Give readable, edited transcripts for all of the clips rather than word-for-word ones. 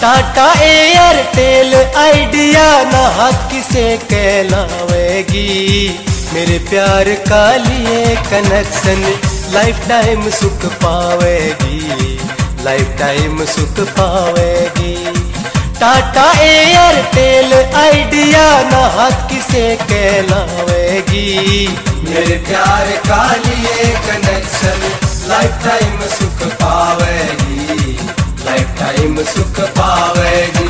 Tata Airtel idea ना हाथ किसे कहलावेगी। मेरे प्यार का लिए कनेक्शन लाइफ टाइम सुख पावेगी, लाइफ टाइम सुख पावेगी। टाटा एयरटेल आइडिया ना हाथ किसे कहलावेगी। मेरे प्यार का लिए कनेक्शन लाइफ टाइम सुख पावेगी, लाइफ टाइम सुख पावेगी।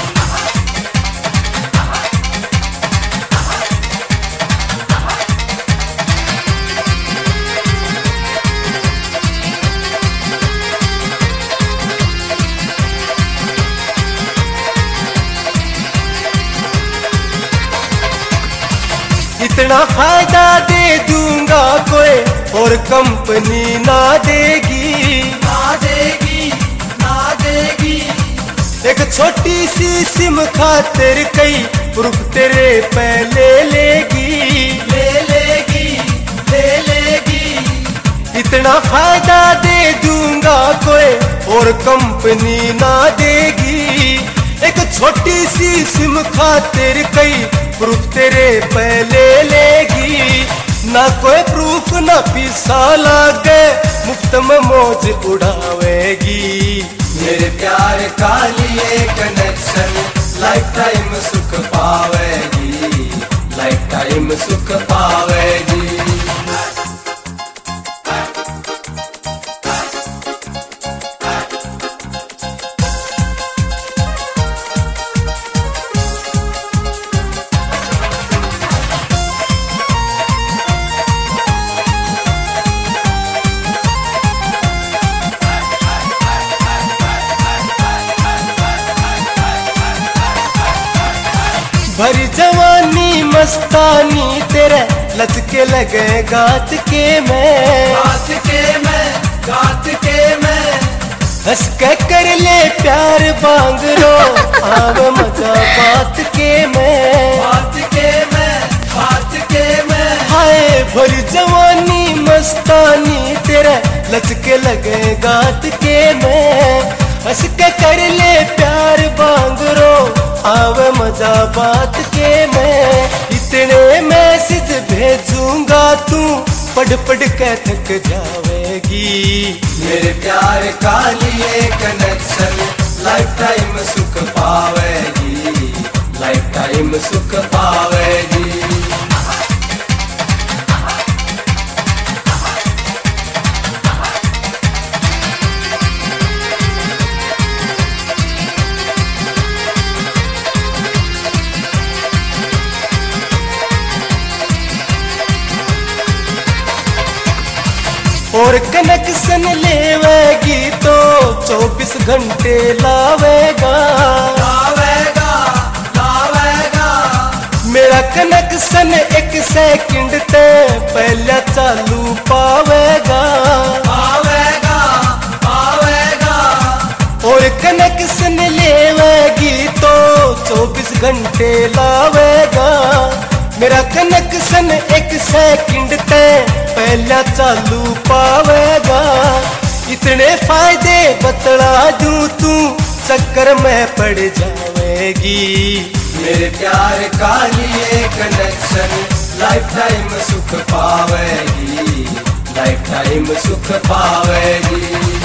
इतना फायदा दे दूंगा कोई और कंपनी ना देगी, ना देगी, ना देगी। एक छोटी सी सिम खातिर कई प्रूफ तेरे पे ले लेगी, ले लेगी, ले लेगी। इतना फायदा दे दूंगा कोई और कंपनी ना देगी। एक छोटी सी सिम खातिर कई प्रूफ तेरे पे ले लेगी। ना कोई प्रूफ ना पैसा लागे, मुफ्त में मौज उड़ावेगी। मेरे प्यार का लिए कनेक्शन लाइफ टाइम सुख पावेगी, लाइफ टाइम सुख पावेगी। भरी जवानी मस्तानी तेरे लचके लगे गात के मैं, गात के मैं, गात के मैं। हंस के कर ले प्यार बांग रो आव मजा बात के मैं, बात के मैं, बात के मैं। हाय भरी जवानी मस्तानी तेरे लचके लगे गात के मैं। हंस के कर ले प्यार बांग रो आव मजा बात के मैं। इतने मैसेज भेजूंगा तू पढ़ पढ़ के थक जावेगी। मेरे प्यार का लिए कनेक्शन लाइफ टाइम सुख पावेगी, लाइफ टाइम सुख पावेगी। और कनेक्शन लेवेगी तो 24 घंटे लावेगा, लावेगा, लावेगा। मेरा कनेक्शन 1 सेकंड ते पहले चालू पावेगा, पावेगा, पावेगा। और कनेक्शन लेवेगी तो 24 घंटे लावेगा। मेरा कनेक्शन 1 सेकंड ते पहला चालू पावेगा। इतने फायदे बतला दूं तू चक्कर में पड़ जावेगी। मेरे प्यार का लिए कनेक्शन लाइफ टाइम सुख पावेगी, लाइफ टाइम सुख पावेगी।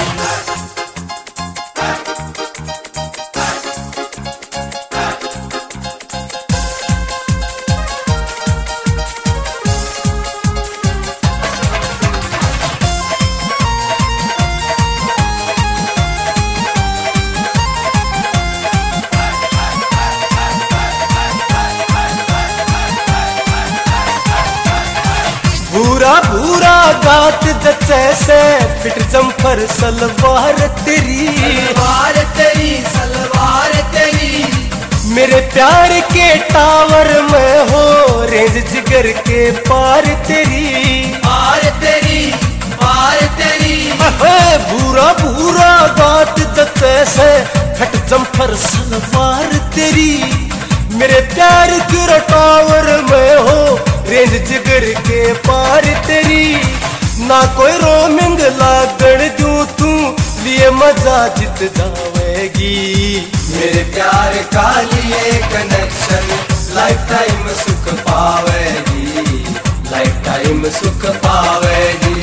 भूरा भूरा गात जचे से फिट जम्फर सलवार तेरी, सलवार तेरी, सलवार तेरी। मेरे प्यार के टावर में हो रेंज जिगर के पार तेरी, पार तेरी, पार तेरी। भूरा भूरा गात जचे से फिट जम्फर सलवार तेरी। मेरे प्यार के टावर में हो रेंज जिगर के पार तेरी। ना कोई रोमिंग लागण दूं तू लिए मजा जित जावेगी। मेरे प्यार का लिए कनेक्शन लाइफ टाइम सुख पावेगी, लाइफ टाइम सुख पावेगी।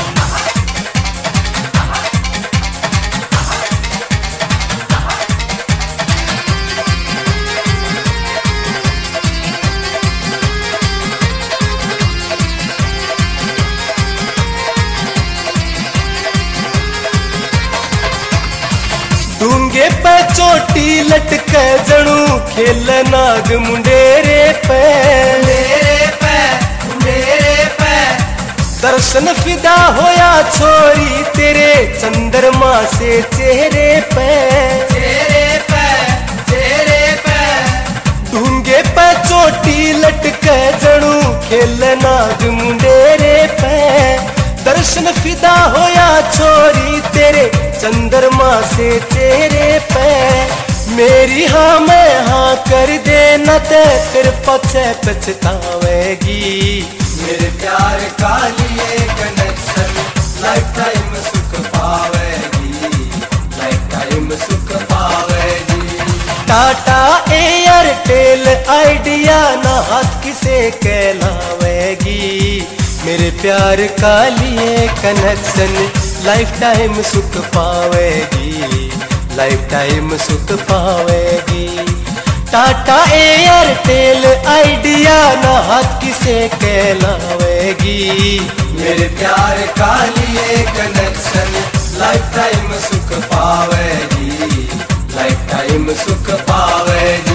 डूंगे पे चोटी लटके जणू खेल नाग मुंडेरे पे, मेरे पे दर्शन फिदा होया छोरी तेरे चंद्रमा से चेहरे पे, तेरे पे डूंगे पे चोटी लटके जणू खेल नाग मुंडेरे पे, दर्शन फिदा होया छोरी तेरे चंद्रमा से चेहरे पे। मेरी हाँ मैं हाँ कर देना ते फिर पछे पछतावेगी। मेरे प्यार का लिए कनेक्शन लाइफ टाइम सुख पावेगी, लाइफ टाइम सुख पावेगी। टाटा एयरटेल आइडिया ना हाथ किसे कहलावेगी। मेरे प्यार का लिए कनेक्शन लाइफ टाइम सुख पावेगी, लाइफ टाइम सुख पावेगी। टाटा एयरटेल आइडिया ना हाथ किसे कहलावेगी। मेरे प्यार का लिए कनेक्शन लाइफ टाइम सुख पावेगी, लाइफ टाइम सुख पावेगी।